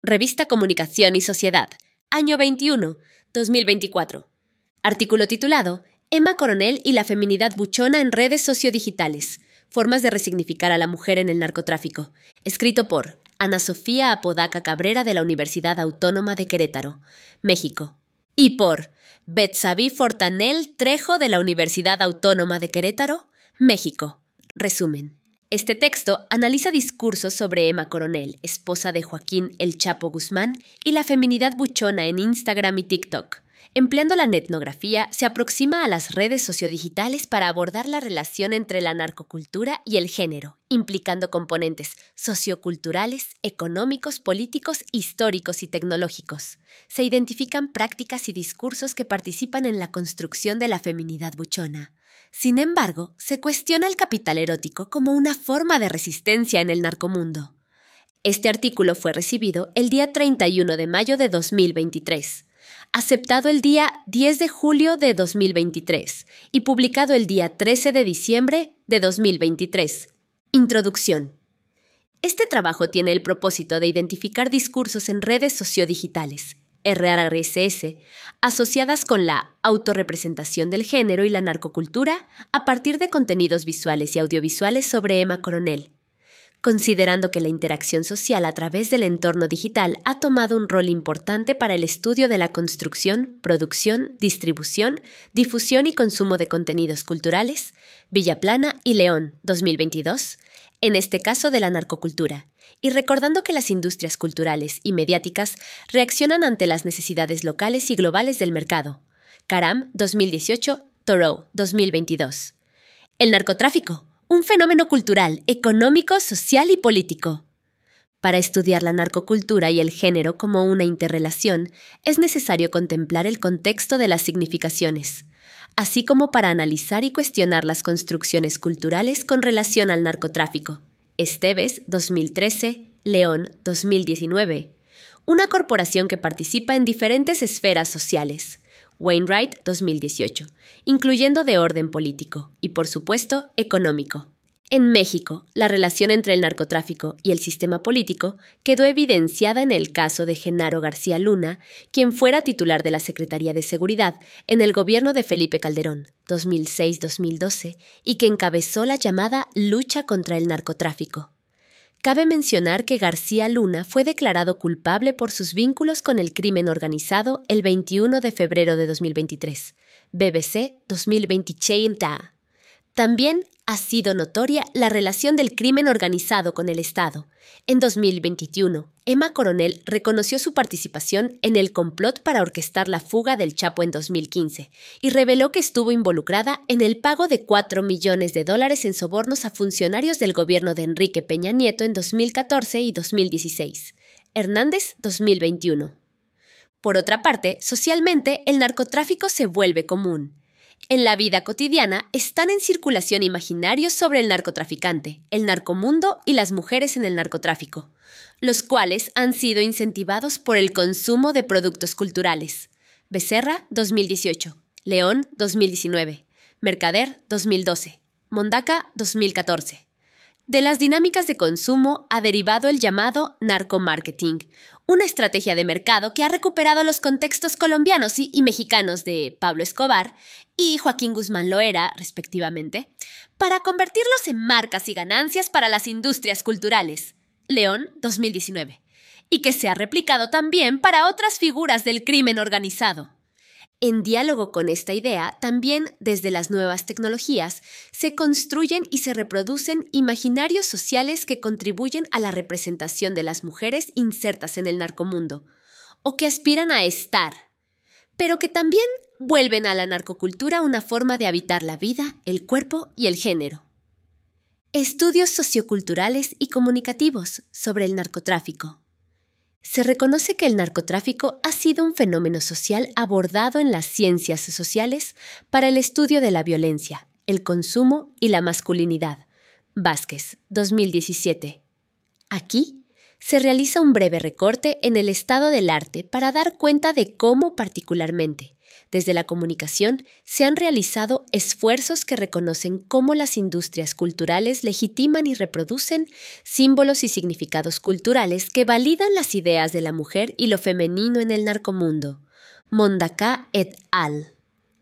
Revista Comunicación y Sociedad, año 21, 2024. Artículo titulado Emma Coronel y la feminidad buchona en redes sociodigitales. Formas de resignificar a la mujer en el narcotráfico. Escrito por Ana Sofía Apodaca Cabrera de la Universidad Autónoma de Querétaro, México. Y por Betsabí Fortanel Trejo de la Universidad Autónoma de Querétaro, México. Resumen. Este texto analiza discursos sobre Emma Coronel, esposa de Joaquín El Chapo Guzmán, y la feminidad buchona en Instagram y TikTok. Empleando la etnografía, se aproxima a las redes sociodigitales para abordar la relación entre la narcocultura y el género, implicando componentes socioculturales, económicos, políticos, históricos y tecnológicos. Se identifican prácticas y discursos que participan en la construcción de la feminidad buchona. Sin embargo, se cuestiona el capital erótico como una forma de resistencia en el narcomundo. Este artículo fue recibido el día 31 de mayo de 2023, aceptado el día 10 de julio de 2023 y publicado el día 13 de diciembre de 2023. Introducción. Este trabajo tiene el propósito de identificar discursos en redes sociodigitales, RRSS, asociadas con la autorrepresentación del género y la narcocultura a partir de contenidos visuales y audiovisuales sobre Emma Coronel, considerando que la interacción social a través del entorno digital ha tomado un rol importante para el estudio de la construcción, producción, distribución, difusión y consumo de contenidos culturales, Villaplana y León, 2022, en este caso de la narcocultura, y recordando que las industrias culturales y mediáticas reaccionan ante las necesidades locales y globales del mercado. Karam, 2018, Thoreau, 2022. El narcotráfico, un fenómeno cultural, económico, social y político. Para estudiar la narcocultura y el género como una interrelación, es necesario contemplar el contexto de las significaciones, así como para analizar y cuestionar las construcciones culturales con relación al narcotráfico. Esteves, 2013, León, 2019. Una corporación que participa en diferentes esferas sociales. Wainwright, 2018, incluyendo de orden político y, por supuesto, económico. En México, la relación entre el narcotráfico y el sistema político quedó evidenciada en el caso de Genaro García Luna, quien fuera titular de la Secretaría de Seguridad en el gobierno de Felipe Calderón, 2006-2012, y que encabezó la llamada lucha contra el narcotráfico. Cabe mencionar que García Luna fue declarado culpable por sus vínculos con el crimen organizado el 21 de febrero de 2023. BBC 2020. También ha sido notoria la relación del crimen organizado con el Estado. En 2021, Emma Coronel reconoció su participación en el complot para orquestar la fuga del Chapo en 2015 y reveló que estuvo involucrada en el pago de $4 millones en sobornos a funcionarios del gobierno de Enrique Peña Nieto en 2014 y 2016. Hernández, 2021. Por otra parte, socialmente, el narcotráfico se vuelve común. En la vida cotidiana están en circulación imaginarios sobre el narcotraficante, el narcomundo y las mujeres en el narcotráfico, los cuales han sido incentivados por el consumo de productos culturales. Becerra, 2018. León, 2019. Mercader, 2012. Mondaca, 2014. De las dinámicas de consumo ha derivado el llamado narcomarketing, una estrategia de mercado que ha recuperado los contextos colombianos y mexicanos de Pablo Escobar y Joaquín Guzmán Loera, respectivamente, para convertirlos en marcas y ganancias para las industrias culturales. León, 2019. Y que se ha replicado también para otras figuras del crimen organizado. En diálogo con esta idea, también desde las nuevas tecnologías, se construyen y se reproducen imaginarios sociales que contribuyen a la representación de las mujeres insertas en el narcomundo, o que aspiran a estar, pero que también vuelven a la narcocultura una forma de habitar la vida, el cuerpo y el género. Estudios socioculturales y comunicativos sobre el narcotráfico. Se reconoce que el narcotráfico ha sido un fenómeno social abordado en las ciencias sociales para el estudio de la violencia, el consumo y la masculinidad. Vázquez, 2017. Aquí se realiza un breve recorte en el estado del arte para dar cuenta de cómo particularmente Desde la comunicación se han realizado esfuerzos que reconocen cómo las industrias culturales legitiman y reproducen símbolos y significados culturales que validan las ideas de la mujer y lo femenino en el narcomundo. Mondaká et al.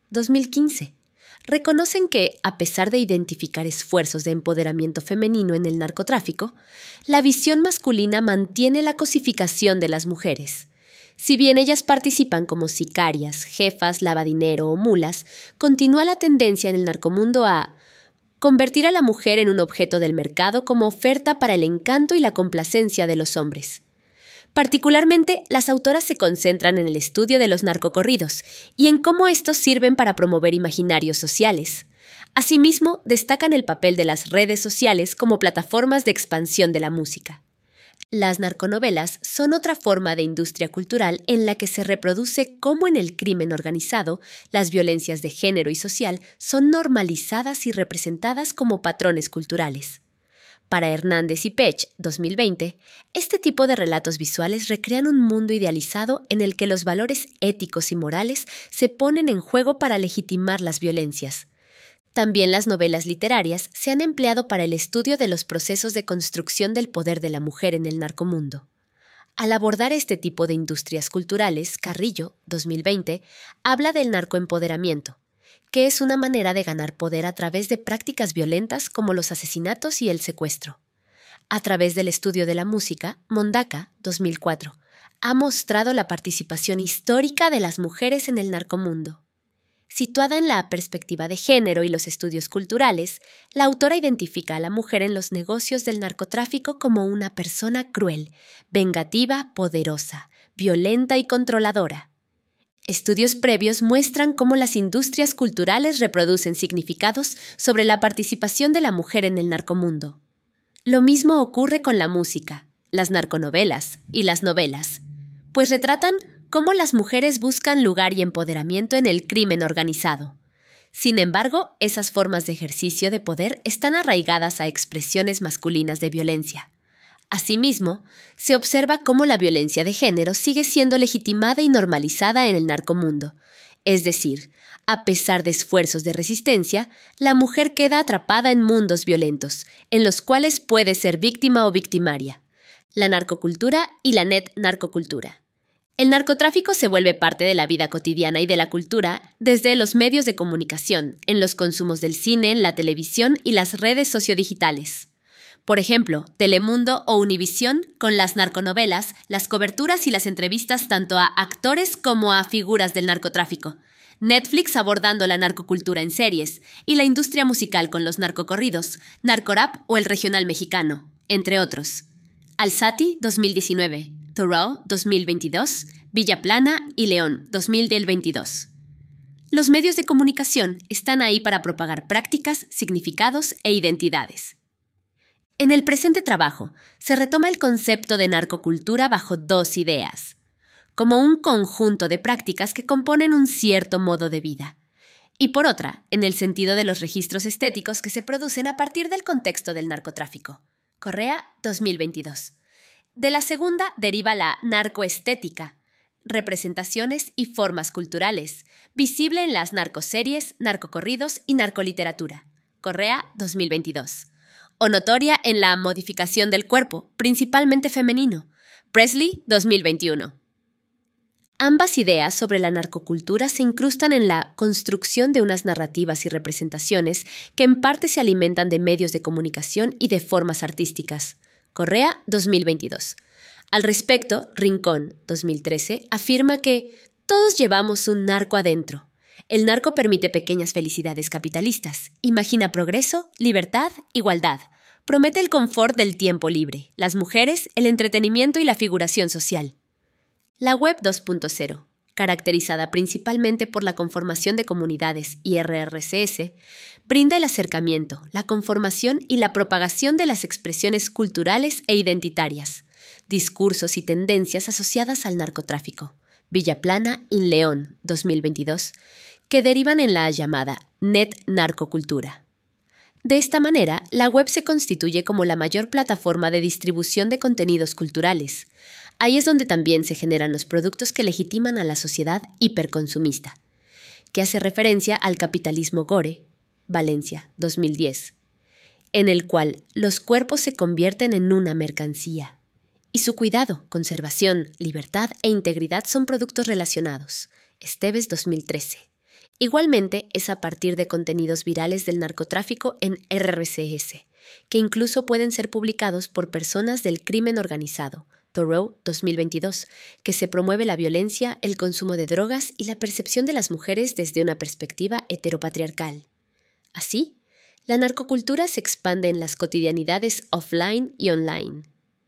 2015. Reconocen que, a pesar de identificar esfuerzos de empoderamiento femenino en el narcotráfico, la visión masculina mantiene la cosificación de las mujeres. Si bien ellas participan como sicarias, jefas, lavadinero o mulas, continúa la tendencia en el narcomundo a convertir a la mujer en un objeto del mercado como oferta para el encanto y la complacencia de los hombres. Particularmente, las autoras se concentran en el estudio de los narcocorridos y en cómo estos sirven para promover imaginarios sociales. Asimismo, destacan el papel de las redes sociales como plataformas de expansión de la música. Las narconovelas son otra forma de industria cultural en la que se reproduce cómo en el crimen organizado las violencias de género y social son normalizadas y representadas como patrones culturales. Para Hernández y Pech, 2020, este tipo de relatos visuales recrean un mundo idealizado en el que los valores éticos y morales se ponen en juego para legitimar las violencias. También las novelas literarias se han empleado para el estudio de los procesos de construcción del poder de la mujer en el narcomundo. Al abordar este tipo de industrias culturales, Carrillo, 2020, habla del narcoempoderamiento, que es una manera de ganar poder a través de prácticas violentas como los asesinatos y el secuestro. A través del estudio de la música, Mondaká, 2004, ha mostrado la participación histórica de las mujeres en el narcomundo. Situada en la perspectiva de género y los estudios culturales, la autora identifica a la mujer en los negocios del narcotráfico como una persona cruel, vengativa, poderosa, violenta y controladora. Estudios previos muestran cómo las industrias culturales reproducen significados sobre la participación de la mujer en el narcomundo. Lo mismo ocurre con la música, las narconovelas y las novelas, pues retratan cómo las mujeres buscan lugar y empoderamiento en el crimen organizado. Sin embargo, esas formas de ejercicio de poder están arraigadas a expresiones masculinas de violencia. Asimismo, se observa cómo la violencia de género sigue siendo legitimada y normalizada en el narcomundo. Es decir, a pesar de esfuerzos de resistencia, la mujer queda atrapada en mundos violentos, en los cuales puede ser víctima o victimaria. La narcocultura y la net-narcocultura. El narcotráfico se vuelve parte de la vida cotidiana y de la cultura desde los medios de comunicación, en los consumos del cine, la televisión y las redes sociodigitales. Por ejemplo, Telemundo o Univisión con las narconovelas, las coberturas y las entrevistas tanto a actores como a figuras del narcotráfico. Netflix abordando la narcocultura en series y la industria musical con los narcocorridos, narcorap o el regional mexicano, entre otros. Alzati, 2019. Thoreau, 2022, Villaplana y León, 2022. Los medios de comunicación están ahí para propagar prácticas, significados e identidades. En el presente trabajo, se retoma el concepto de narcocultura bajo dos ideas, como un conjunto de prácticas que componen un cierto modo de vida, y por otra, en el sentido de los registros estéticos que se producen a partir del contexto del narcotráfico. Correa, 2022. De la segunda deriva la narcoestética, representaciones y formas culturales, visible en las narcoseries, narcocorridos y narcoliteratura. Correa, 2022. O notoria en la modificación del cuerpo, principalmente femenino. Presley, 2021. Ambas ideas sobre la narcocultura se incrustan en la construcción de unas narrativas y representaciones que en parte se alimentan de medios de comunicación y de formas artísticas. Correa, 2022. Al respecto, Rincón, 2013, afirma que todos llevamos un narco adentro. El narco permite pequeñas felicidades capitalistas, imagina progreso, libertad, igualdad, promete el confort del tiempo libre, las mujeres, el entretenimiento y la figuración social. La Web 2.0, caracterizada principalmente por la conformación de comunidades y RRCS, brinda el acercamiento, la conformación y la propagación de las expresiones culturales e identitarias, discursos y tendencias asociadas al narcotráfico. Villaplana y León, 2022, que derivan en la llamada net-narcocultura. De esta manera, la web se constituye como la mayor plataforma de distribución de contenidos culturales. Ahí es donde también se generan los productos que legitiman a la sociedad hiperconsumista. que hace referencia al capitalismo gore, Valencia, 2010, en el cual los cuerpos se convierten en una mercancía y su cuidado, conservación, libertad e integridad son productos relacionados, Esteves, 2013. Igualmente es a partir de contenidos virales del narcotráfico en RRCS, que incluso pueden ser publicados por personas del crimen organizado, Thoreau, 2022, que se promueve la violencia, el consumo de drogas y la percepción de las mujeres desde una perspectiva heteropatriarcal. Así, la narcocultura se expande en las cotidianidades offline y online.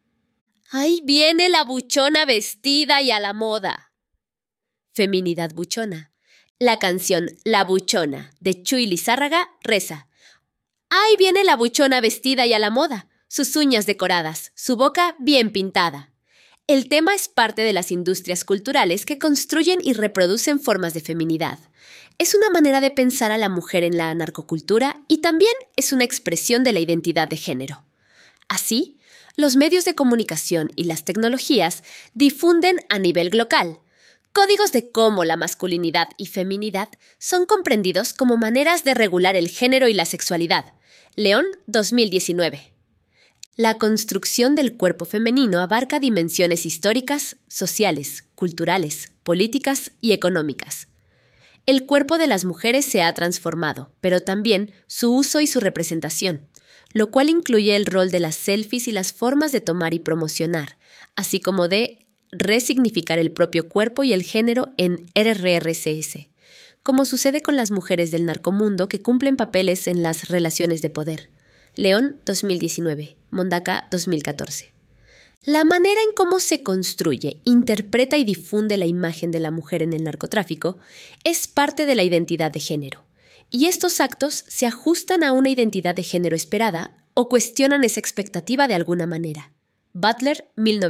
¡Ahí viene la buchona vestida y a la moda! Feminidad buchona. La canción La Buchona, de Chuy Lizárraga, reza: ¡ahí viene la buchona vestida y a la moda! Sus uñas decoradas, su boca bien pintada. El tema es parte de las industrias culturales que construyen y reproducen formas de feminidad. Es una manera de pensar a la mujer en la narcocultura y también es una expresión de la identidad de género. Así, los medios de comunicación y las tecnologías difunden a nivel local códigos de cómo la masculinidad y feminidad son comprendidos como maneras de regular el género y la sexualidad. León, 2019. La construcción del cuerpo femenino abarca dimensiones históricas, sociales, culturales, políticas y económicas. El cuerpo de las mujeres se ha transformado, pero también su uso y su representación, lo cual incluye el rol de las selfies y las formas de tomar y promocionar, así como de resignificar el propio cuerpo y el género en RRCS, como sucede con las mujeres del narcomundo que cumplen papeles en las relaciones de poder. León, 2019, Mondaca, 2014. La manera en cómo se construye, interpreta y difunde la imagen de la mujer en el narcotráfico es parte de la identidad de género, y estos actos se ajustan a una identidad de género esperada o cuestionan esa expectativa de alguna manera. Butler,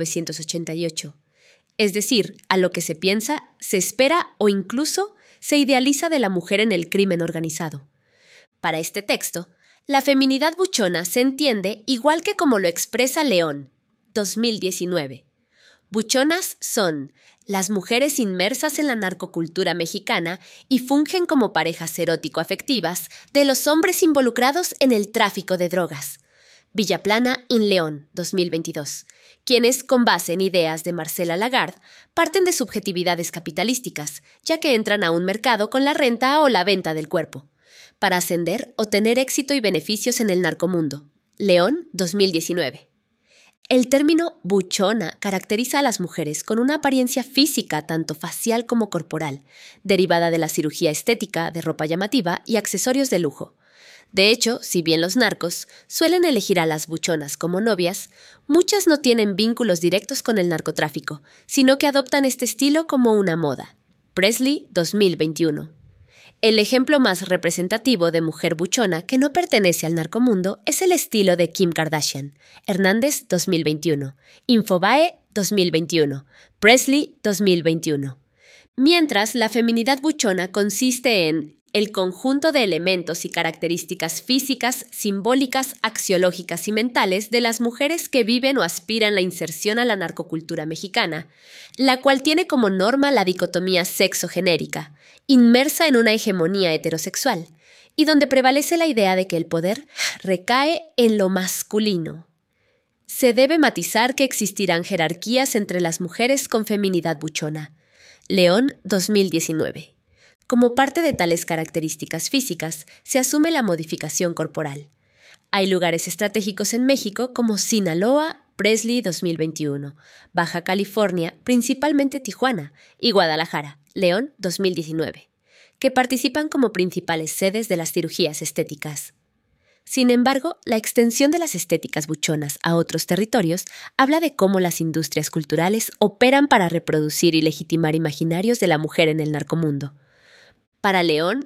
1988. Es decir, a lo que se piensa, se espera o incluso se idealiza de la mujer en el crimen organizado. Para este texto, la feminidad buchona se entiende igual que como lo expresa León, 2019. Buchonas son las mujeres inmersas en la narcocultura mexicana y fungen como parejas erótico-afectivas de los hombres involucrados en el tráfico de drogas. Villaplana in León, 2022, quienes, con base en ideas de Marcela Lagarde, parten de subjetividades capitalísticas, ya que entran a un mercado con la renta o la venta del cuerpo, para ascender o tener éxito y beneficios en el narcomundo. León, 2019. El término buchona caracteriza a las mujeres con una apariencia física tanto facial como corporal, derivada de la cirugía estética, de ropa llamativa y accesorios de lujo. De hecho, si bien los narcos suelen elegir a las buchonas como novias, muchas no tienen vínculos directos con el narcotráfico, sino que adoptan este estilo como una moda. Presley, 2021. El ejemplo más representativo de mujer buchona que no pertenece al narcomundo es el estilo de Kim Kardashian. Hernández, 2021. Infobae, 2021. Presley, 2021. Mientras, la feminidad buchona consiste en el conjunto de elementos y características físicas, simbólicas, axiológicas y mentales de las mujeres que viven o aspiran la inserción a la narcocultura mexicana, la cual tiene como norma la dicotomía sexo-genérica, inmersa en una hegemonía heterosexual, y donde prevalece la idea de que el poder recae en lo masculino. Se debe matizar que existirán jerarquías entre las mujeres con feminidad buchona. León, 2019. Como parte de tales características físicas, se asume la modificación corporal. Hay lugares estratégicos en México como Sinaloa, Presley 2021, Baja California, principalmente Tijuana, y Guadalajara, León 2019, que participan como principales sedes de las cirugías estéticas. Sin embargo, la extensión de las estéticas buchonas a otros territorios habla de cómo las industrias culturales operan para reproducir y legitimar imaginarios de la mujer en el narcomundo. Para León,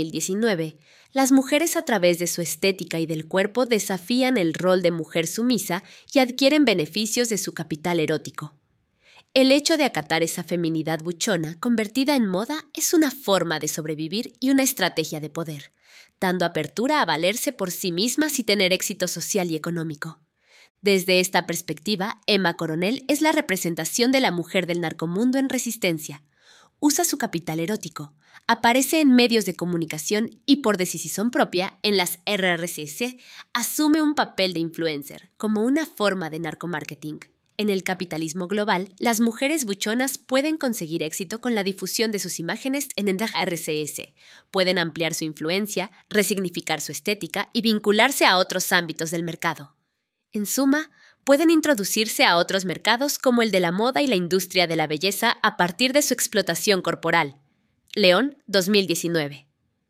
2019, las mujeres a través de su estética y del cuerpo desafían el rol de mujer sumisa y adquieren beneficios de su capital erótico. El hecho de acatar esa feminidad buchona convertida en moda es una forma de sobrevivir y una estrategia de poder, dando apertura a valerse por sí mismas y tener éxito social y económico. Desde esta perspectiva, Emma Coronel es la representación de la mujer del narcomundo en resistencia, usa su capital erótico, aparece en medios de comunicación y por decisión propia en las RRCS asume un papel de influencer como una forma de narcomarketing. En el capitalismo global, las mujeres buchonas pueden conseguir éxito con la difusión de sus imágenes en el RCS, pueden ampliar su influencia, resignificar su estética y vincularse a otros ámbitos del mercado. En suma, pueden introducirse a otros mercados como el de la moda y la industria de la belleza a partir de su explotación corporal. León, 2019.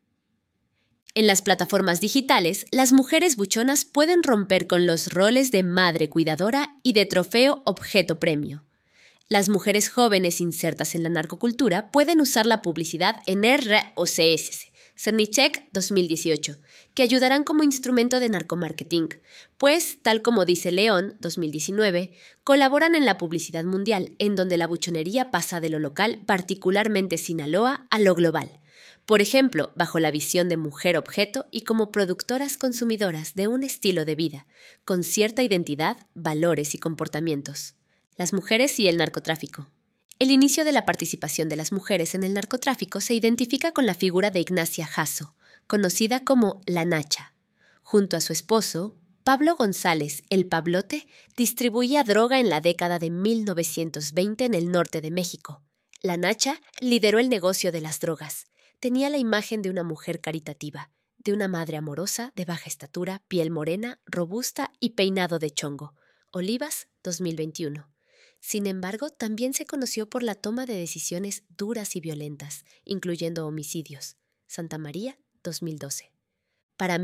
En las plataformas digitales, las mujeres buchonas pueden romper con los roles de madre cuidadora y de trofeo objeto premio. Las mujeres jóvenes insertas en la narcocultura pueden usar la publicidad en ROCS, Cernicek 2018, que ayudarán como instrumento de narcomarketing, pues, tal como dice León 2019, colaboran en la publicidad mundial, en donde la buchonería pasa de lo local, particularmente Sinaloa, a lo global. Por ejemplo, bajo la visión de mujer objeto y como productoras consumidoras de un estilo de vida, con cierta identidad, valores y comportamientos. Las mujeres y el narcotráfico. El inicio de la participación de las mujeres en el narcotráfico se identifica con la figura de Ignacia Jasso, conocida como La Nacha. Junto a su esposo, Pablo González, el Pablote, distribuía droga en la década de 1920 en el norte de México. La Nacha lideró el negocio de las drogas. Tenía la imagen de una mujer caritativa, de una madre amorosa, de baja estatura, piel morena, robusta y peinado de chongo. Olivas, 2021. Sin embargo, también se conoció por la toma de decisiones duras y violentas, incluyendo homicidios. Santa María, 2012. Para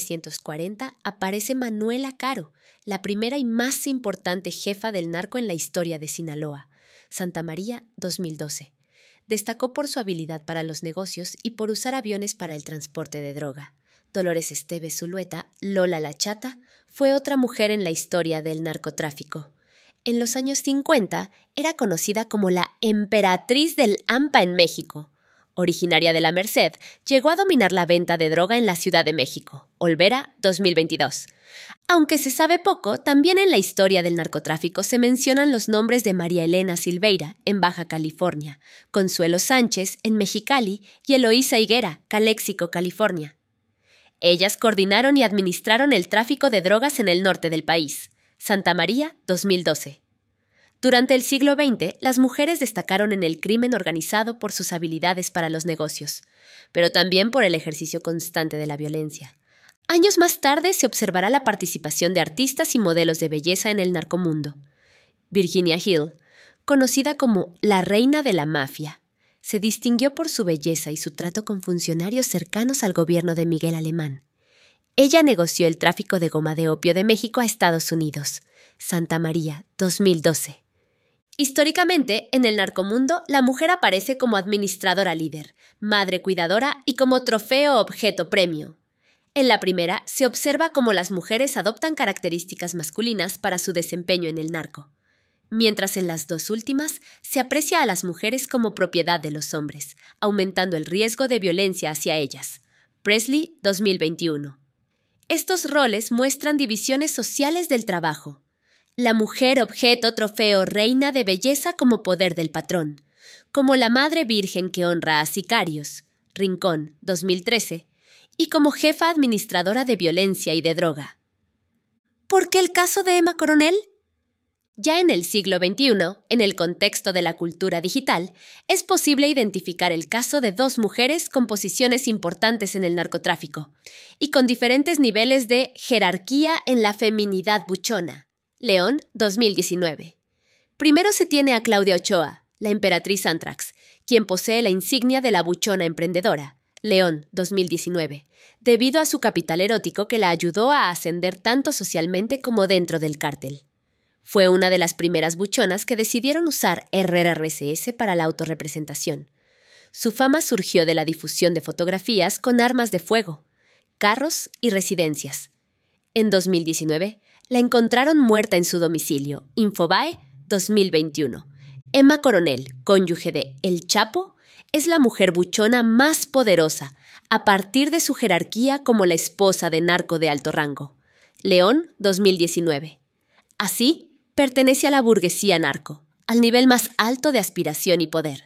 1940 aparece Manuela Caro, la primera y más importante jefa del narco en la historia de Sinaloa. Santa María, 2012. Destacó por su habilidad para los negocios y por usar aviones para el transporte de droga. Dolores Esteves Zulueta, Lola la Chata, fue otra mujer en la historia del narcotráfico. En los años 50 era conocida como la emperatriz del AMPA en México. Originaria de la Merced, llegó a dominar la venta de droga en la Ciudad de México. Olvera, 2022. Aunque se sabe poco, también en la historia del narcotráfico se mencionan los nombres de María Elena Silveira, en Baja California, Consuelo Sánchez, en Mexicali, y Eloísa Higuera, Calexico, California. Ellas coordinaron y administraron el tráfico de drogas en el norte del país. Santa María, 2012. Durante el siglo XX, las mujeres destacaron en el crimen organizado por sus habilidades para los negocios, pero también por el ejercicio constante de la violencia. Años más tarde se observará la participación de artistas y modelos de belleza en el narcomundo. Virginia Hill, conocida como la reina de la mafia, se distinguió por su belleza y su trato con funcionarios cercanos al gobierno de Miguel Alemán. Ella negoció el tráfico de goma de opio de México a Estados Unidos. Santa María, 2012. Históricamente, en el narcomundo, la mujer aparece como administradora líder, madre cuidadora y como trofeo objeto premio. En la primera, se observa cómo las mujeres adoptan características masculinas para su desempeño en el narco, mientras en las dos últimas se aprecia a las mujeres como propiedad de los hombres, aumentando el riesgo de violencia hacia ellas. Presley, 2021. Estos roles muestran divisiones sociales del trabajo. La mujer objeto, trofeo, reina de belleza como poder del patrón, como la madre virgen que honra a sicarios, Rincón, 2013, y como jefa administradora de violencia y de droga. ¿Por qué el caso de Emma Coronel? Ya en el siglo XXI, en el contexto de la cultura digital, es posible identificar el caso de dos mujeres con posiciones importantes en el narcotráfico y con diferentes niveles de jerarquía en la feminidad buchona. León, 2019. Primero se tiene a Claudia Ochoa, la emperatriz Antrax, quien posee la insignia de la buchona emprendedora. León, 2019, debido a su capital erótico que la ayudó a ascender tanto socialmente como dentro del cártel. Fue una de las primeras buchonas que decidieron usar RRCS para la autorrepresentación. Su fama surgió de la difusión de fotografías con armas de fuego, carros y residencias. En 2019, la encontraron muerta en su domicilio. Infobae, 2021. Emma Coronel, cónyuge de El Chapo, es la mujer buchona más poderosa, a partir de su jerarquía como la esposa de narco de alto rango. León, 2019. Así, pertenece a la burguesía narco, al nivel más alto de aspiración y poder.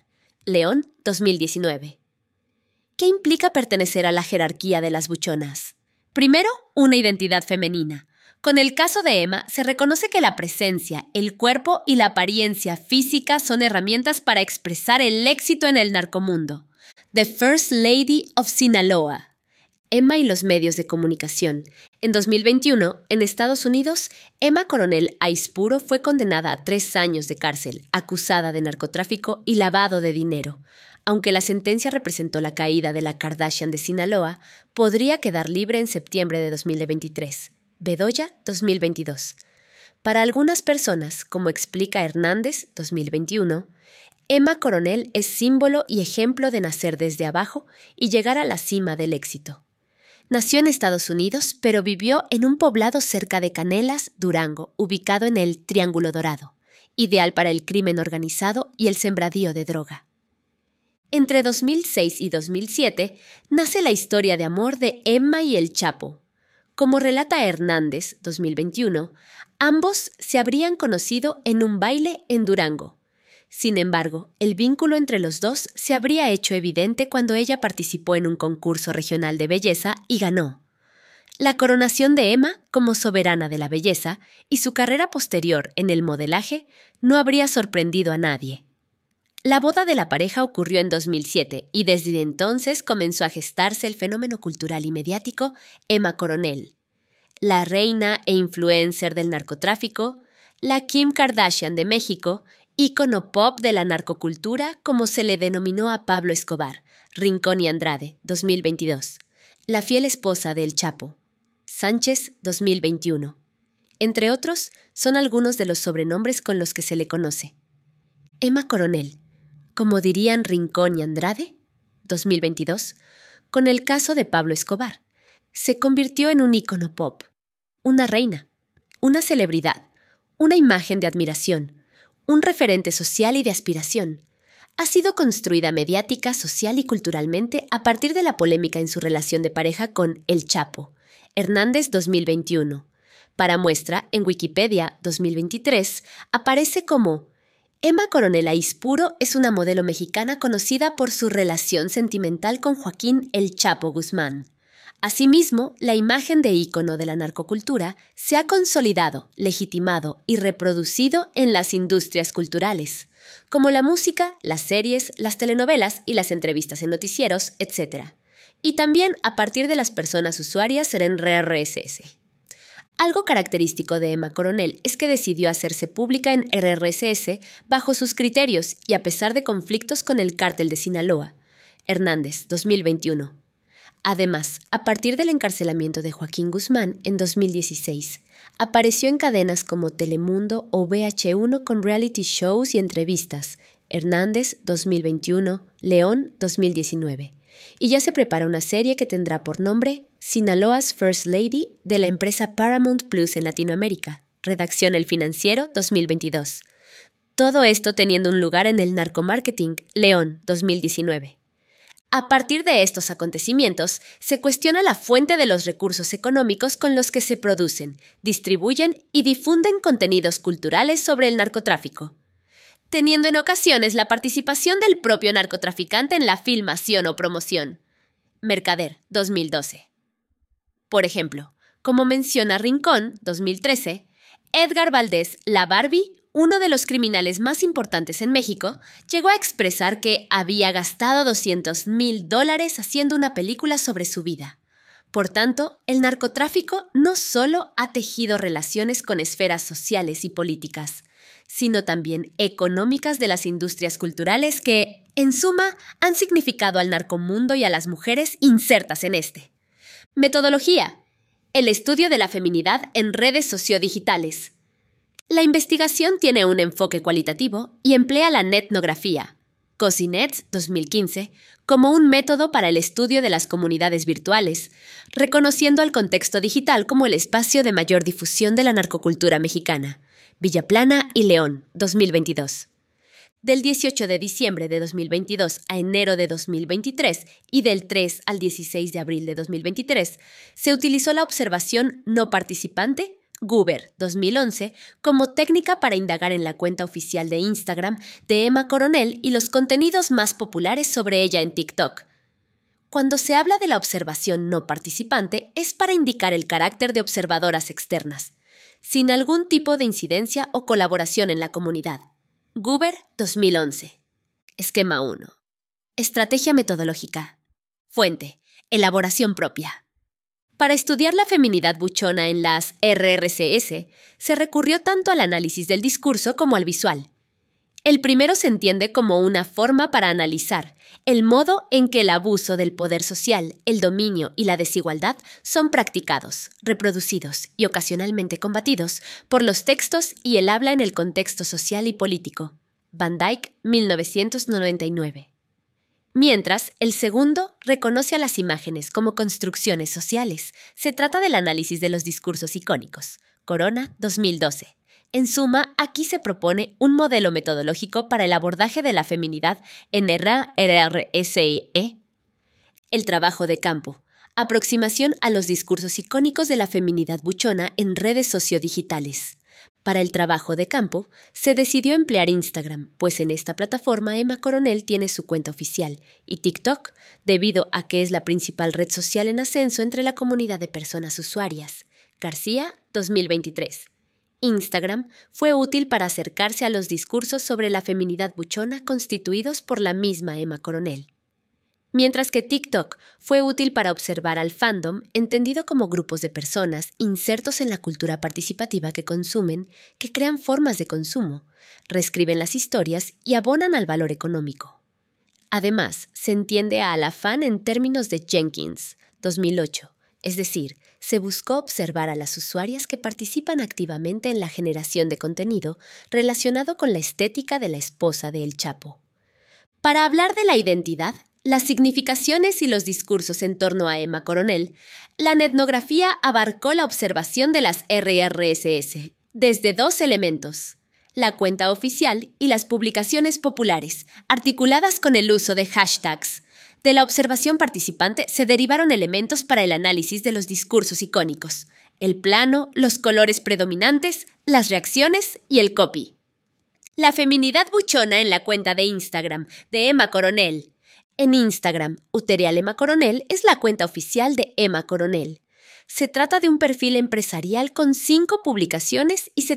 León, 2019. ¿Qué implica pertenecer a la jerarquía de las buchonas? Primero, una identidad femenina. Con el caso de Emma, se reconoce que la presencia, el cuerpo y la apariencia física son herramientas para expresar el éxito en el narcomundo. The First Lady of Sinaloa. Emma y los medios de comunicación. En 2021, en Estados Unidos, Emma Coronel Aispuro fue condenada a 3 años de cárcel, acusada de narcotráfico y lavado de dinero. Aunque la sentencia representó la caída de la Kardashian de Sinaloa, podría quedar libre en septiembre de 2023. Bedoya, 2022. Para algunas personas, como explica Hernández, 2021, Emma Coronel es símbolo y ejemplo de nacer desde abajo y llegar a la cima del éxito. Nació en Estados Unidos, pero vivió en un poblado cerca de Canelas, Durango, ubicado en el Triángulo Dorado, ideal para el crimen organizado y el sembradío de droga. Entre 2006 y 2007 nace la historia de amor de Emma y el Chapo. Como relata Hernández, 2021, ambos se habrían conocido en un baile en Durango. Sin embargo, el vínculo entre los dos se habría hecho evidente cuando ella participó en un concurso regional de belleza y ganó. La coronación de Emma como soberana de la belleza y su carrera posterior en el modelaje no habría sorprendido a nadie. La boda de la pareja ocurrió en 2007 y desde entonces comenzó a gestarse el fenómeno cultural y mediático Emma Coronel. La reina e influencer del narcotráfico, la Kim Kardashian de México, ícono pop de la narcocultura, como se le denominó a Pablo Escobar, Rincón y Andrade, 2022. La fiel esposa del Chapo, Sánchez, 2021. Entre otros, son algunos de los sobrenombres con los que se le conoce. Emma Coronel, como dirían Rincón y Andrade, 2022, con el caso de Pablo Escobar, se convirtió en un ícono pop, una reina, una celebridad, una imagen de admiración, un referente social y de aspiración. Ha sido construida mediática, social y culturalmente a partir de la polémica en su relación de pareja con El Chapo. Hernández, 2021. Para muestra, en Wikipedia, 2023, aparece como Emma Coronel Aispuro es una modelo mexicana conocida por su relación sentimental con Joaquín El Chapo Guzmán. Asimismo, la imagen de ícono de la narcocultura se ha consolidado, legitimado y reproducido en las industrias culturales, como la música, las series, las telenovelas y las entrevistas en noticieros, etc. Y también a partir de las personas usuarias en RSS. Algo característico de Emma Coronel es que decidió hacerse pública en RSS bajo sus criterios y a pesar de conflictos con el cártel de Sinaloa. Hernández, 2021. Además, a partir del encarcelamiento de Joaquín Guzmán en 2016, apareció en cadenas como Telemundo o VH1 con reality shows y entrevistas. Hernández, 2021, León, 2019. Y ya se prepara una serie que tendrá por nombre Sinaloa's First Lady de la empresa Paramount Plus en Latinoamérica. Redacción El Financiero, 2022. Todo esto teniendo un lugar en el narcomarketing, León, 2019. A partir de estos acontecimientos, se cuestiona la fuente de los recursos económicos con los que se producen, distribuyen y difunden contenidos culturales sobre el narcotráfico, teniendo en ocasiones la participación del propio narcotraficante en la filmación o promoción. Mercader, 2012. Por ejemplo, como menciona Rincón, 2013, Edgar Valdés, la Barbie, uno de los criminales más importantes en México, llegó a expresar que había gastado $200,000 haciendo una película sobre su vida. Por tanto, el narcotráfico no solo ha tejido relaciones con esferas sociales y políticas, sino también económicas de las industrias culturales que, en suma, han significado al narcomundo y a las mujeres insertas en este. Metodología: el estudio de la feminidad en redes sociodigitales. La investigación tiene un enfoque cualitativo y emplea la netnografía, COSINET 2015, como un método para el estudio de las comunidades virtuales, reconociendo al contexto digital como el espacio de mayor difusión de la narcocultura mexicana. Villaplana y León, 2022. Del 18 de diciembre de 2022 a enero de 2023 y del 3 al 16 de abril de 2023, se utilizó la observación no participante, Goober, 2011, como técnica para indagar en la cuenta oficial de Instagram de Emma Coronel y los contenidos más populares sobre ella en TikTok. Cuando se habla de la observación no participante, es para indicar el carácter de observadoras externas, sin algún tipo de incidencia o colaboración en la comunidad. Goober, 2011. Esquema 1. Estrategia metodológica. Fuente: elaboración propia. Para estudiar la feminidad buchona en las RRCS, se recurrió tanto al análisis del discurso como al visual. El primero se entiende como una forma para analizar el modo en que el abuso del poder social, el dominio y la desigualdad son practicados, reproducidos y ocasionalmente combatidos por los textos y el habla en el contexto social y político. Van Dyck, 1999. Mientras, el segundo reconoce a las imágenes como construcciones sociales. Se trata del análisis de los discursos icónicos. Corona, 2012. En suma, aquí se propone un modelo metodológico para el abordaje de la feminidad en RRSE. El trabajo de campo. Aproximación a los discursos icónicos de la feminidad buchona en redes sociodigitales. Para el trabajo de campo, se decidió emplear Instagram, pues en esta plataforma Emma Coronel tiene su cuenta oficial, y TikTok, debido a que es la principal red social en ascenso entre la comunidad de personas usuarias. García, 2023. Instagram fue útil para acercarse a los discursos sobre la feminidad buchona constituidos por la misma Emma Coronel. Mientras que TikTok fue útil para observar al fandom, entendido como grupos de personas insertos en la cultura participativa que consumen, que crean formas de consumo, reescriben las historias y abonan al valor económico. Además, se entiende a la fan en términos de Jenkins, 2008, es decir, se buscó observar a las usuarias que participan activamente en la generación de contenido relacionado con la estética de la esposa de El Chapo. Para hablar de la identidad, las significaciones y los discursos en torno a Emma Coronel, la etnografía abarcó la observación de las RRSS desde dos elementos: la cuenta oficial y las publicaciones populares, articuladas con el uso de hashtags. De la observación participante se derivaron elementos para el análisis de los discursos icónicos: el plano, los colores predominantes, las reacciones y el copy. La feminidad buchona en la cuenta de Instagram de Emma Coronel. En Instagram, Uterial Emma Coronel es la cuenta oficial de Emma Coronel. Se trata de un perfil empresarial con 5 publicaciones y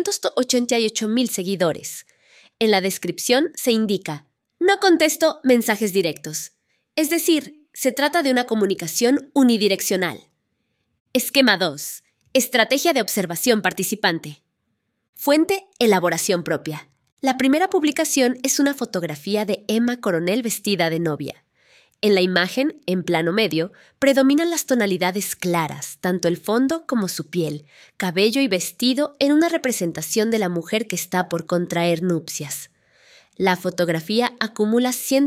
788,000 seguidores. En la descripción se indica: no contesto mensajes directos. Es decir, se trata de una comunicación unidireccional. Esquema 2. Estrategia de observación participante. Fuente: elaboración propia. La primera publicación es una fotografía de Emma Coronel vestida de novia. En la imagen, en plano medio, predominan las tonalidades claras, tanto el fondo como su piel, cabello y vestido en una representación de la mujer que está por contraer nupcias. La fotografía acumula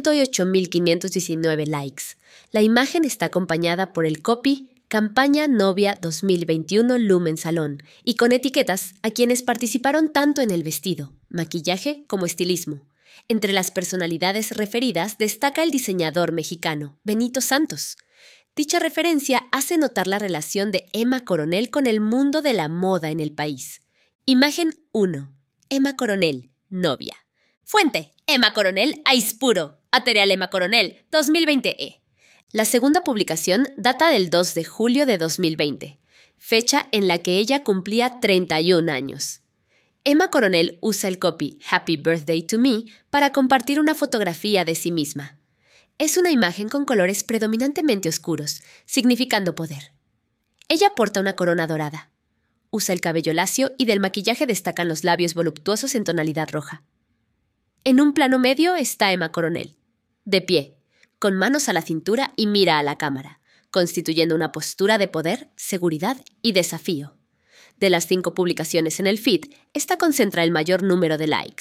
108,519 likes. La imagen está acompañada por el copy Campaña Novia 2021 Lumen Salón y con etiquetas a quienes participaron tanto en el vestido, maquillaje como estilismo. Entre las personalidades referidas destaca el diseñador mexicano, Benito Santos. Dicha referencia hace notar la relación de Emma Coronel con el mundo de la moda en el país. Imagen 1. Emma Coronel, novia. Fuente: Emma Coronel, Aispuro. Material Emma Coronel, 2020e. La segunda publicación data del 2 de julio de 2020, fecha en la que ella cumplía 31 años. Emma Coronel usa el copy Happy Birthday to Me para compartir una fotografía de sí misma. Es una imagen con colores predominantemente oscuros, significando poder. Ella porta una corona dorada. Usa el cabello lacio y del maquillaje destacan los labios voluptuosos en tonalidad roja. En un plano medio está Emma Coronel, de pie, con manos a la cintura y mira a la cámara, constituyendo una postura de poder, seguridad y desafío. De las 5 publicaciones en el feed, esta concentra el mayor número de likes: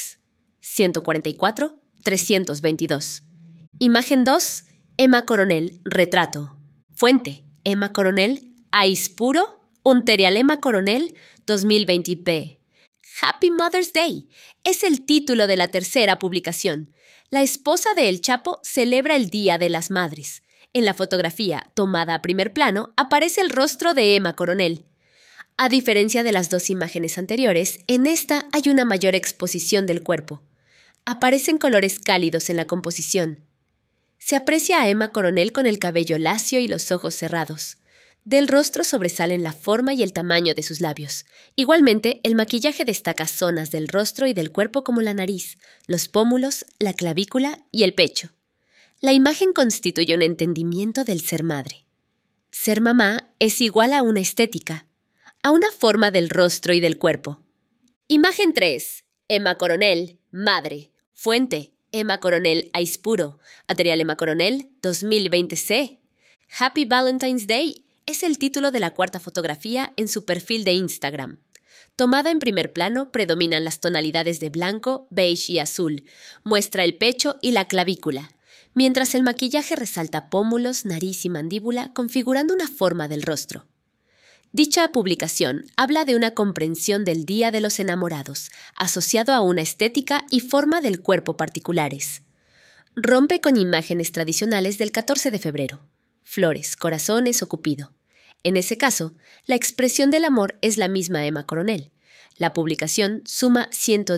144, 322. Imagen 2. Emma Coronel, retrato. Fuente: Emma Coronel, Aispuro, Unterial Emma Coronel, 2020p. Happy Mother's Day es el título de la tercera publicación. La esposa de El Chapo celebra el Día de las Madres. En la fotografía, tomada a primer plano, aparece el rostro de Emma Coronel. A diferencia de las dos imágenes anteriores, en esta hay una mayor exposición del cuerpo. Aparecen colores cálidos en la composición. Se aprecia a Emma Coronel con el cabello lacio y los ojos cerrados. Del rostro sobresalen la forma y el tamaño de sus labios. Igualmente, el maquillaje destaca zonas del rostro y del cuerpo como la nariz, los pómulos, la clavícula y el pecho. La imagen constituye un entendimiento del ser madre. Ser mamá es igual a una estética, a una forma del rostro y del cuerpo. Imagen 3. Emma Coronel, madre. Fuente: Emma Coronel Aispuro. Material: Emma Coronel, 2020C. Happy Valentine's Day es el título de la cuarta fotografía en su perfil de Instagram. Tomada en primer plano, predominan las tonalidades de blanco, beige y azul. Muestra el pecho y la clavícula, mientras el maquillaje resalta pómulos, nariz y mandíbula, configurando una forma del rostro. Dicha publicación habla de una comprensión del Día de los Enamorados, asociado a una estética y forma del cuerpo particulares. Rompe con imágenes tradicionales del 14 de febrero, flores, corazones o cupido. En ese caso, la expresión del amor es la misma Emma Coronel. La publicación suma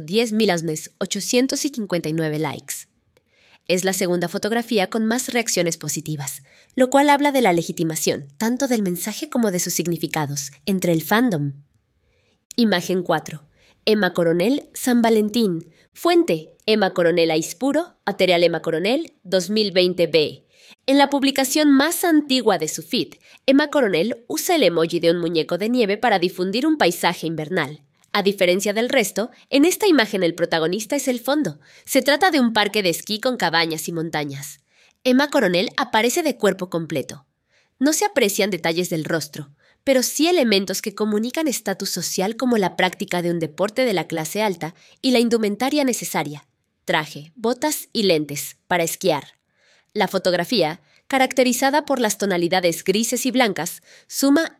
110.859 likes. Es la segunda fotografía con más reacciones positivas, lo cual habla de la legitimación, tanto del mensaje como de sus significados, entre el fandom. Imagen 4. Emma Coronel, San Valentín. Fuente: Emma Coronel Aispuro. Material: Emma Coronel, 2020B. En la publicación más antigua de su feed, Emma Coronel usa el emoji de un muñeco de nieve para difundir un paisaje invernal. A diferencia del resto, en esta imagen el protagonista es el fondo. Se trata de un parque de esquí con cabañas y montañas. Emma Coronel aparece de cuerpo completo. No se aprecian detalles del rostro, pero sí elementos que comunican estatus social como la práctica de un deporte de la clase alta y la indumentaria necesaria: traje, botas y lentes, para esquiar. La fotografía, caracterizada por las tonalidades grises y blancas, suma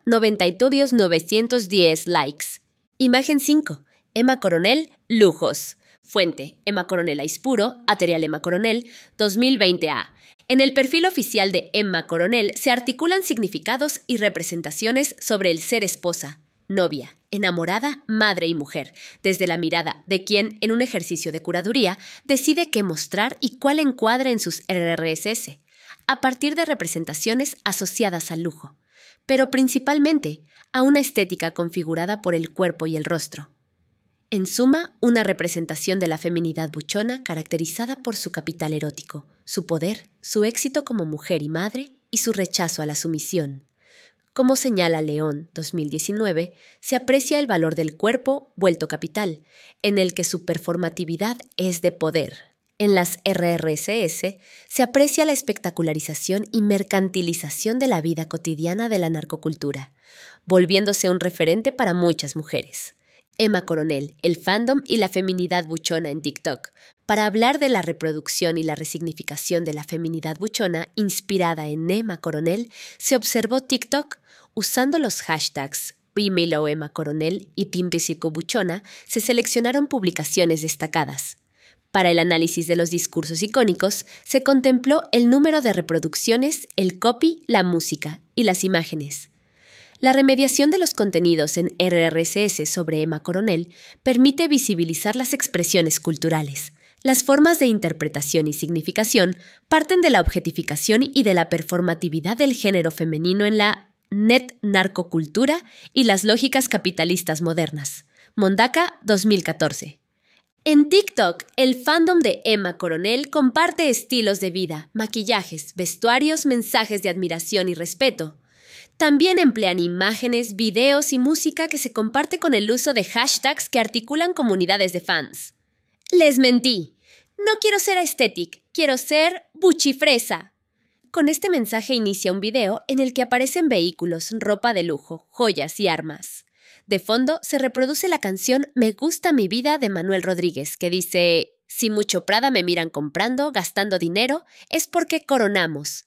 92.910 likes. Imagen 5. Emma Coronel, lujos. Fuente: Emma Coronel Aispuro. Material: Emma Coronel, 2020A. En el perfil oficial de Emma Coronel se articulan significados y representaciones sobre el ser esposa, novia, enamorada, madre y mujer, desde la mirada de quien, en un ejercicio de curaduría, decide qué mostrar y cuál encuadra en sus RRSS, a partir de representaciones asociadas al lujo, pero principalmente a una estética configurada por el cuerpo y el rostro. En suma, una representación de la feminidad buchona caracterizada por su capital erótico, su poder, su éxito como mujer y madre y su rechazo a la sumisión. Como señala León, 2019, se aprecia el valor del cuerpo vuelto capital, en el que su performatividad es de poder. En las RRSS se aprecia la espectacularización y mercantilización de la vida cotidiana de la narcocultura, volviéndose un referente para muchas mujeres. Emma Coronel, el fandom y la feminidad buchona en TikTok, para hablar de la reproducción y la resignificación de la feminidad buchona inspirada en Emma Coronel, se observó TikTok usando los hashtags Primelo Emma Coronel y Timpisico Buchona. Se seleccionaron publicaciones destacadas. Para el análisis de los discursos icónicos, se contempló el número de reproducciones, el copy, la música y las imágenes. La remediación de los contenidos en RRSS sobre Emma Coronel permite visibilizar las expresiones culturales. Las formas de interpretación y significación parten de la objetificación y de la performatividad del género femenino en la net narcocultura y las lógicas capitalistas modernas. Mondaca, 2014. En TikTok, el fandom de Emma Coronel comparte estilos de vida, maquillajes, vestuarios, mensajes de admiración y respeto. También emplean imágenes, videos y música que se comparte con el uso de hashtags que articulan comunidades de fans. Les mentí. No quiero ser aesthetic, quiero ser buchifresa. Con este mensaje inicia un video en el que aparecen vehículos, ropa de lujo, joyas y armas. De fondo se reproduce la canción Me gusta mi vida de Manuel Rodríguez, que dice: si mucho Prada me miran comprando, gastando dinero, es porque coronamos.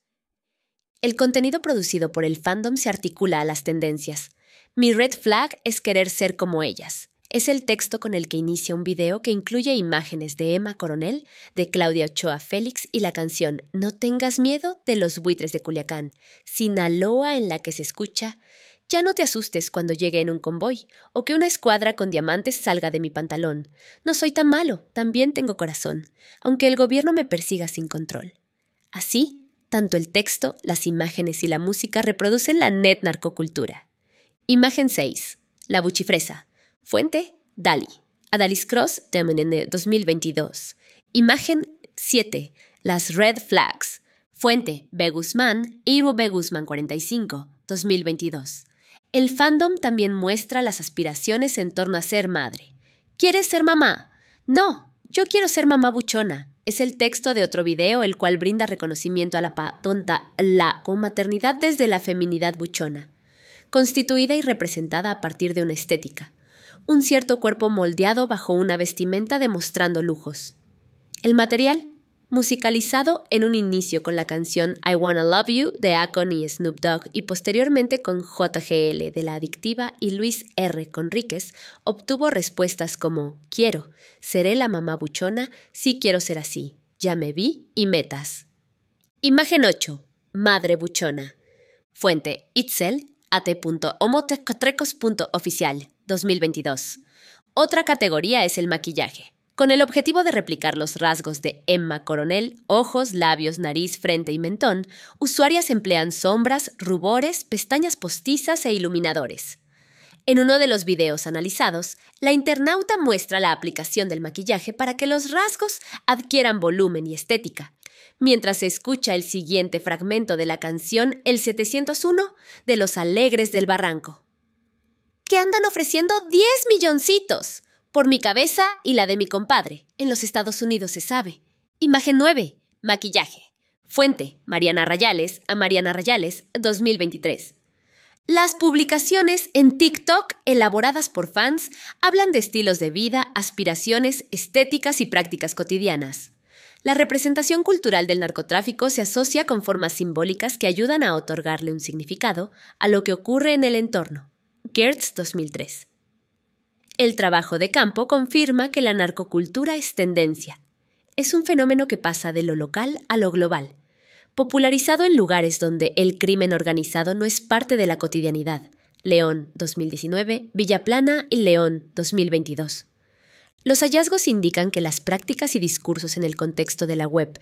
El contenido producido por el fandom se articula a las tendencias. Mi red flag es querer ser como ellas. Es el texto con el que inicia un video que incluye imágenes de Emma Coronel, de Claudia Ochoa Félix y la canción No tengas miedo de Los Buitres de Culiacán, Sinaloa, en la que se escucha: Ya no te asustes cuando llegue en un convoy, o que una escuadra con diamantes salga de mi pantalón. No soy tan malo, también tengo corazón, aunque el gobierno me persiga sin control. Así, tanto el texto, las imágenes y la música reproducen la net narcocultura. Imagen 6. La buchifresa. Fuente, Dali. Adalis Cross, de 2022. Imagen 7. Las red flags. Fuente, B. Guzmán, Ivo B. Guzmán 45, 2022. El fandom también muestra las aspiraciones en torno a ser madre. ¿Quieres ser mamá? No, yo quiero ser mamá buchona. Es el texto de otro video el cual brinda reconocimiento a la comaternidad desde la feminidad buchona, constituida y representada a partir de una estética. Un cierto cuerpo moldeado bajo una vestimenta demostrando lujos. El material, musicalizado en un inicio con la canción I Wanna Love You de Akon y Snoop Dogg y posteriormente con JGL de La Adictiva y Luis R. Conríquez, obtuvo respuestas como Quiero, seré la mamá buchona, sí quiero ser así, ya me vi y metas. Imagen 8. Madre buchona. Fuente Itzel, at.homotecotrecos.oficial, 2022. Otra categoría es el maquillaje. Con el objetivo de replicar los rasgos de Emma Coronel, ojos, labios, nariz, frente y mentón, usuarias emplean sombras, rubores, pestañas postizas e iluminadores. En uno de los videos analizados, la internauta muestra la aplicación del maquillaje para que los rasgos adquieran volumen y estética, mientras se escucha el siguiente fragmento de la canción El 701 de Los Alegres del Barranco. Que andan ofreciendo 10 milloncitos por mi cabeza y la de mi compadre. En los Estados Unidos se sabe. Imagen 9. Maquillaje. Fuente, Mariana Rayales, a Mariana Rayales, 2023. Las publicaciones en TikTok elaboradas por fans hablan de estilos de vida, aspiraciones, estéticas y prácticas cotidianas. La representación cultural del narcotráfico se asocia con formas simbólicas que ayudan a otorgarle un significado a lo que ocurre en el entorno. Gertz, 2003. El trabajo de campo confirma que la narcocultura es tendencia. Es un fenómeno que pasa de lo local a lo global, popularizado en lugares donde el crimen organizado no es parte de la cotidianidad. León, 2019, Villaplana y León, 2022. Los hallazgos indican que las prácticas y discursos en el contexto de la web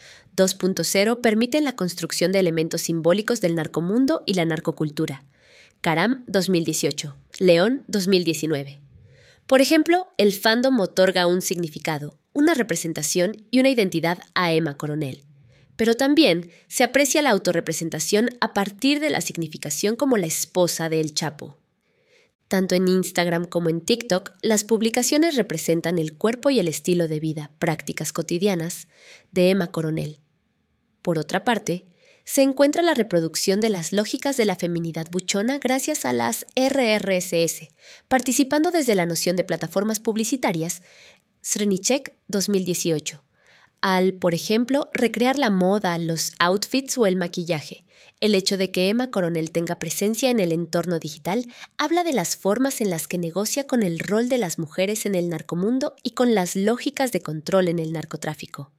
2.0 permiten la construcción de elementos simbólicos del narcomundo y la narcocultura. Caram, 2018. León, 2019. Por ejemplo, el fandom otorga un significado, una representación y una identidad a Emma Coronel. Pero también se aprecia la autorrepresentación a partir de la significación como la esposa de El Chapo. Tanto en Instagram como en TikTok, las publicaciones representan el cuerpo y el estilo de vida, prácticas cotidianas, de Emma Coronel. Por otra parte, se encuentra la reproducción de las lógicas de la feminidad buchona gracias a las RRSS, participando desde la noción de plataformas publicitarias, Srenichek 2018, al, por ejemplo, recrear la moda, los outfits o el maquillaje. El hecho de que Emma Coronel tenga presencia en el entorno digital habla de las formas en las que negocia con el rol de las mujeres en el narcomundo y con las lógicas de control en el narcotráfico.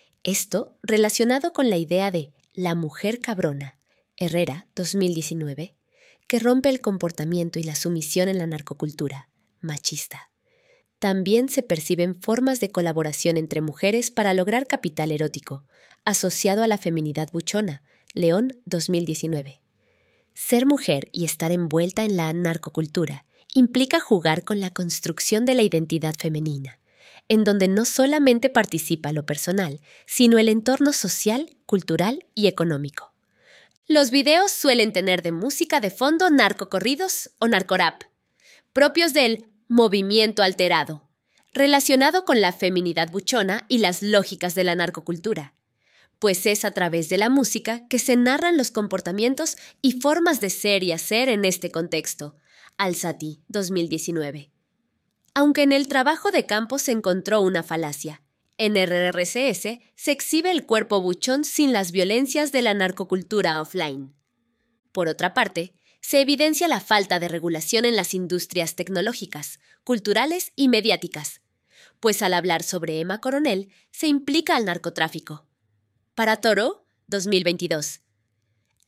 Esto relacionado con la idea de la mujer cabrona, Herrera, 2019, que rompe el comportamiento y la sumisión en la narcocultura, machista. También se perciben formas de colaboración entre mujeres para lograr capital erótico, asociado a la feminidad buchona, León, 2019. Ser mujer y estar envuelta en la narcocultura implica jugar con la construcción de la identidad femenina, en donde no solamente participa lo personal, sino el entorno social, cultural y económico. Los videos suelen tener de música de fondo narcocorridos o narcorap, propios del movimiento alterado, relacionado con la feminidad buchona y las lógicas de la narcocultura, pues es a través de la música que se narran los comportamientos y formas de ser y hacer en este contexto. Alzati, 2019. Aunque en el trabajo de campo se encontró una falacia. En RRCS se exhibe el cuerpo buchón sin las violencias de la narcocultura offline. Por otra parte, se evidencia la falta de regulación en las industrias tecnológicas, culturales y mediáticas, pues al hablar sobre Emma Coronel se implica al narcotráfico. Para Toro, 2022.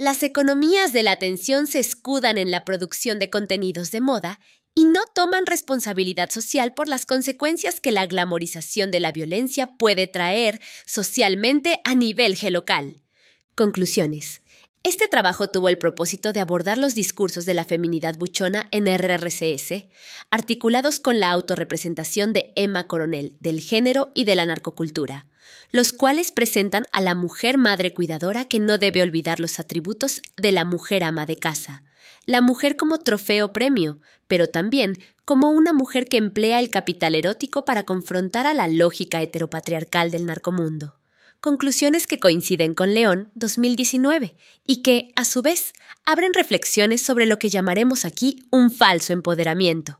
Las economías de la atención se escudan en la producción de contenidos de moda y no toman responsabilidad social por las consecuencias que la glamorización de la violencia puede traer socialmente a nivel geolocal. Conclusiones. Este trabajo tuvo el propósito de abordar los discursos de la feminidad buchona en RRCS, articulados con la autorrepresentación de Emma Coronel, del género y de la narcocultura, los cuales presentan a la mujer madre cuidadora que no debe olvidar los atributos de la mujer ama de casa, la mujer como trofeo premio, pero también como una mujer que emplea el capital erótico para confrontar a la lógica heteropatriarcal del narcomundo. Conclusiones que coinciden con León 2019 y que, a su vez, abren reflexiones sobre lo que llamaremos aquí un falso empoderamiento.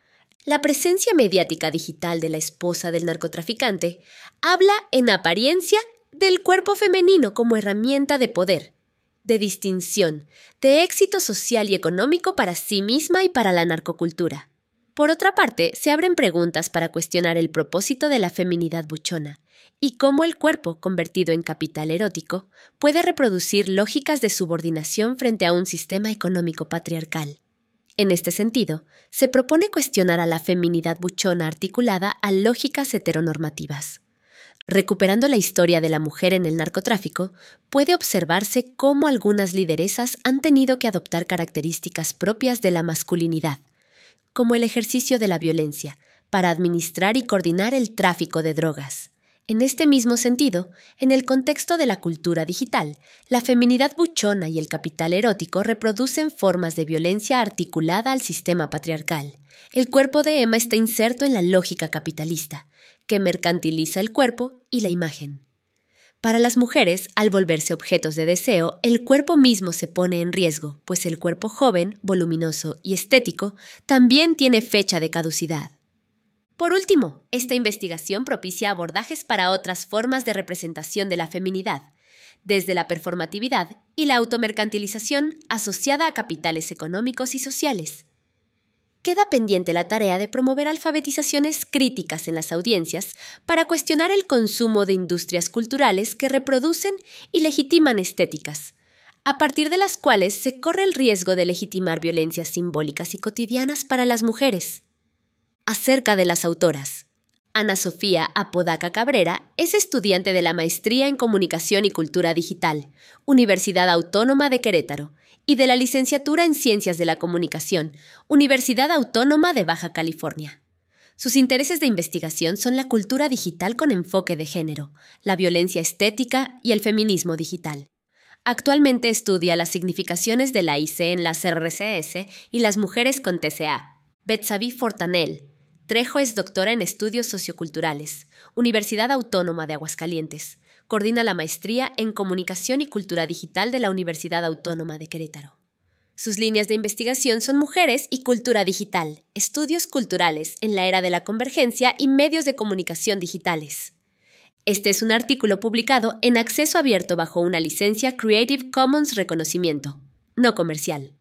La presencia mediática digital de la esposa del narcotraficante habla, en apariencia, del cuerpo femenino como herramienta de poder, de distinción, de éxito social y económico para sí misma y para la narcocultura. Por otra parte, se abren preguntas para cuestionar el propósito de la feminidad buchona y cómo el cuerpo, convertido en capital erótico, puede reproducir lógicas de subordinación frente a un sistema económico patriarcal. En este sentido, se propone cuestionar a la feminidad buchona articulada a lógicas heteronormativas. Recuperando la historia de la mujer en el narcotráfico, puede observarse cómo algunas lideresas han tenido que adoptar características propias de la masculinidad, como el ejercicio de la violencia, para administrar y coordinar el tráfico de drogas. En este mismo sentido, en el contexto de la cultura digital, la feminidad buchona y el capital erótico reproducen formas de violencia articulada al sistema patriarcal. El cuerpo de Emma está inserto en la lógica capitalista, que mercantiliza el cuerpo y la imagen. Para las mujeres, al volverse objetos de deseo, el cuerpo mismo se pone en riesgo, pues el cuerpo joven, voluminoso y estético también tiene fecha de caducidad. Por último, esta investigación propicia abordajes para otras formas de representación de la feminidad, desde la performatividad y la automercantilización asociada a capitales económicos y sociales. Queda pendiente la tarea de promover alfabetizaciones críticas en las audiencias para cuestionar el consumo de industrias culturales que reproducen y legitiman estéticas, a partir de las cuales se corre el riesgo de legitimar violencias simbólicas y cotidianas para las mujeres. Acerca de las autoras. Ana Sofía Apodaca Cabrera es estudiante de la Maestría en Comunicación y Cultura Digital, Universidad Autónoma de Querétaro, y de la Licenciatura en Ciencias de la Comunicación, Universidad Autónoma de Baja California. Sus intereses de investigación son la cultura digital con enfoque de género, la violencia estética y el feminismo digital. Actualmente estudia las significaciones de la IC en las RCS y las mujeres con TCA. Betsaví Fortanel Trejo es doctora en Estudios Socioculturales, Universidad Autónoma de Aguascalientes. Coordina la maestría en Comunicación y Cultura Digital de la Universidad Autónoma de Querétaro. Sus líneas de investigación son mujeres y cultura digital, estudios culturales en la era de la convergencia y medios de comunicación digitales. Este es un artículo publicado en acceso abierto bajo una licencia Creative Commons Reconocimiento, no comercial.